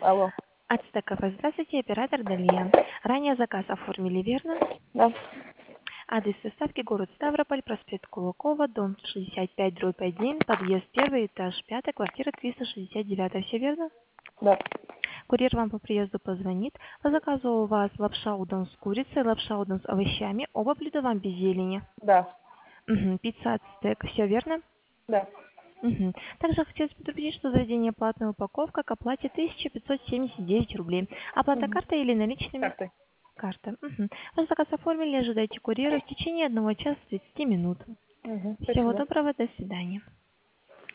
Алло. Ацтеков, здравствуйте, оператор Далия. Ранее заказ оформили, верно? Да. Адрес доставки город Ставрополь, проспект Кулакова, дом 65/1, подъезд 1, этаж 5, квартира 369. Все верно? Да. Курьер вам по приезду позвонит. По заказу у вас лапша удон с курицей, лапша удон с овощами. Оба блюда вам без зелени. Да. Пицца ацтек. Все верно? Да. Также хотелось предупредить, что заведение платная упаковка к оплате 1579 рублей. Оплата Угу. картой или наличными? Картой. Карта. Ваш заказ оформили, ожидайте курьера в течение 1 часа 30 минут. Угу. Всего Спасибо. доброго, до свидания.